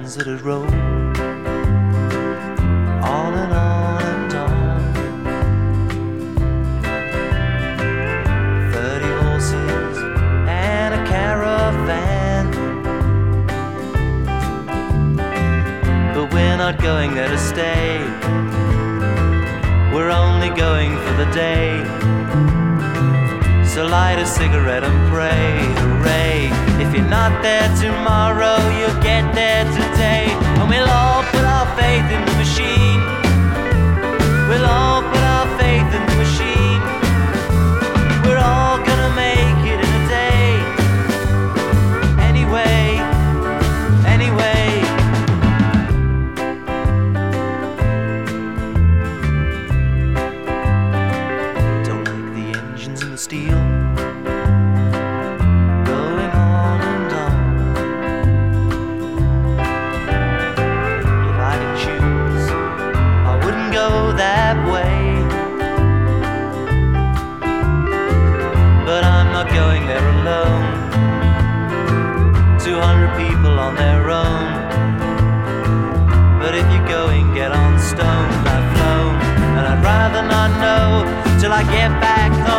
winds that had rolled on and on and on. 30 horses and a caravan, but we're not going there to stay. We're only going for the day. So light a cigarette and pray, hooray. If you're not there tomorrow, you'll get there today. And we'll all put our faith in the machine. We'll all put our faith in the machine. We're all gonna make it in a day. Anyway, anyway. Don't like the engines and the steel going on and on. If I could choose, I wouldn't go that way. But I'm not going there alone. 200 people on their own. But if you're going, get on stone. I've flown, and I'd rather not know till I get back home.